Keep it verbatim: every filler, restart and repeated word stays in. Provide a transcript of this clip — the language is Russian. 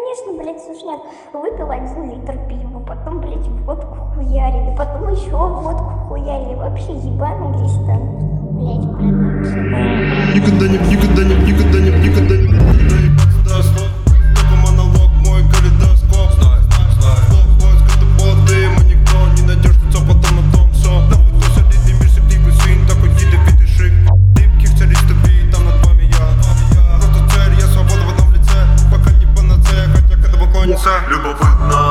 конечно, блядь, сушняк. Выпил один литр пива, потом, блядь, водку хуярили, потом еще водку хуярили. Вообще ебанулись там, блядь, продакшн. Никогда не, никогда не, никогда не, никогда не, никогда не поддаст. Только монолог, мой калейдоскоп. Знай, знай, знай. Поиск это боты, мы никто не найдешь, лицо потом на том все. Нахуй кто солидный, перспективы свин, такой ядовитый шик. Липких царистов и там над вами я. Просто цель, я свобода в одном лице. Пока не панацея, хотя к этому клонится. Любопытно.